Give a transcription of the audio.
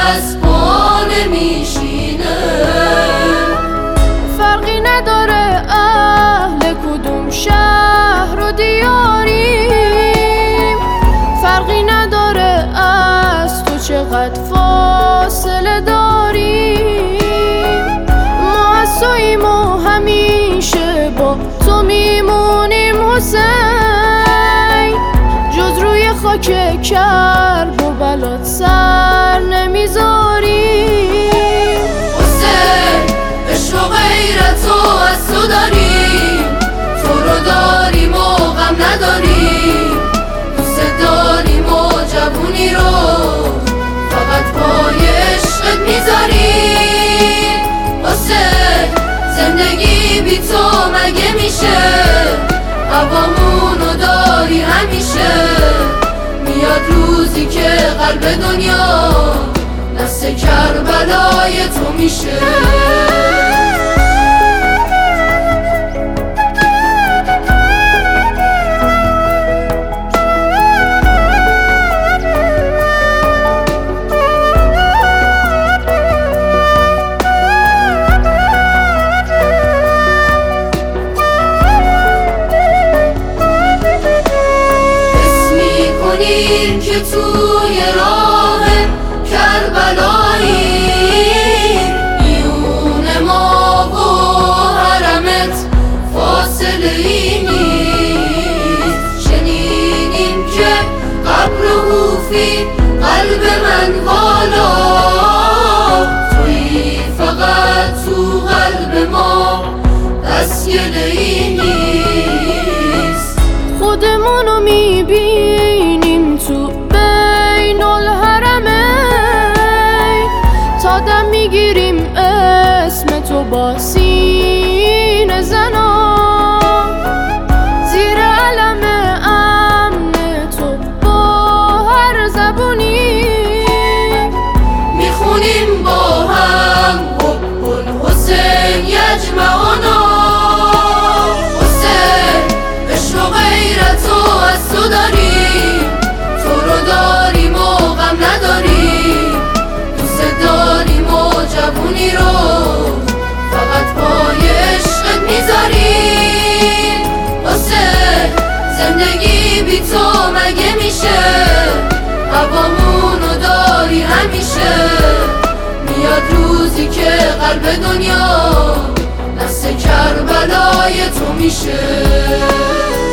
دست پا نمیشینه. فرقی نداره اهل کدوم شهر و دیاریم، فرقی نداره از تو چقدر فاصله داریم. ما از توییم و همیشه با تو میمونیم حسین، جز روی خاک کرب و بلات سر نمیذاریم. حسین عشق و غیرت رو از تو داریم، تو رو داریم و غم نداریم. دوست داریم و جوونی رو فقط پای عشقت میذاریم. حسین زندگی بی تو مگه میشه؟ هوامونو داری همیشه. میاد روزی که قلب دنیا دست کربلای تو میشه. که توی راه کربلایی میون ما و حرمت فاصله ای نیست. شنیدیم که قبر حوفی قلب من والا، توی فقط تو قلب ما دستگله ای نیست. خودمونو میبینیم تو بین الحرمین، تا دم میگیریم اسم تو با سینه زنا، زیر علم امن تو با هر زبونی میخونیم با هم حب الحسین یجمعنا. حسین عشق و غیرت رو از تو داریم، تو رو داریم و غم نداریم. دوست داریم و جوونی رو فقط پای عشقت میذاریم. حسین زندگی بی تو مگه میشه؟ هوامونو داری همیشه. میاد روزی که قلب دنیا دست کربلای تو میشه.